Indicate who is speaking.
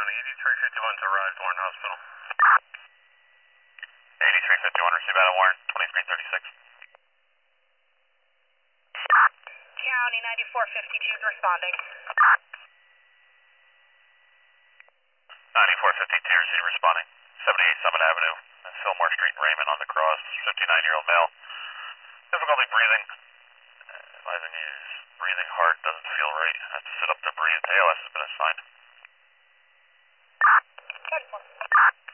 Speaker 1: County, 8351's arrived, Warren Hospital.
Speaker 2: 8351, receive out of Warren, 2336.
Speaker 3: County 9452 is responding.
Speaker 2: 9452, receive responding. 78 Summit Avenue, Fillmore Street, Raymond on the cross, 59-year-old male. Difficulty breathing. Advising his breathing hard, doesn't feel right. Has to sit up to breathe. ALS has been assigned.
Speaker 3: 10-4.